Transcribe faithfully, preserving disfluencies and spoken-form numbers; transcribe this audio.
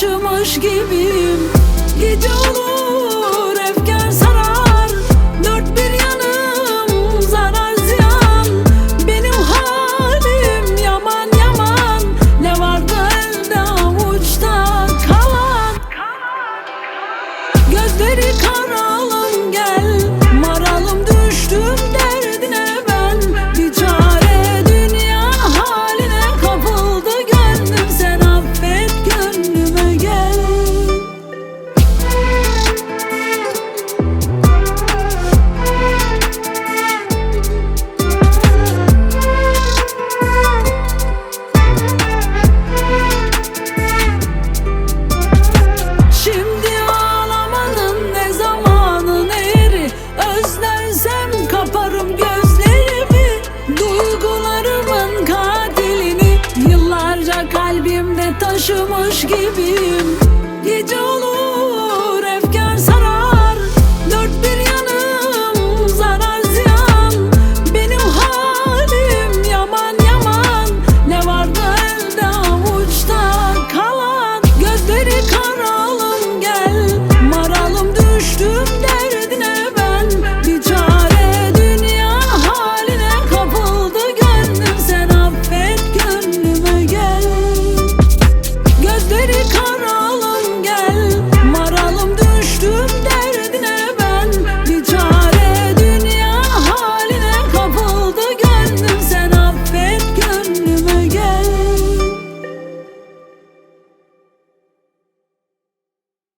taşımış gibiyim. Gece olur efkar sarar, dört bir yanım zarar ziyan. Benim halim yaman yaman, ne vardı elde avuçta kalan. Gözleri karalım gel, maralım düştüm derdine ben. Bir çare dünya haline kapıldı gönlüm, sen affet gönlüme gel. Şimdi ağlamanın ne zamanı ne yeri, özlersem kaparım gözlerimi. Duygularımın katilini yıllarca kalbimde taşımış gibiyim.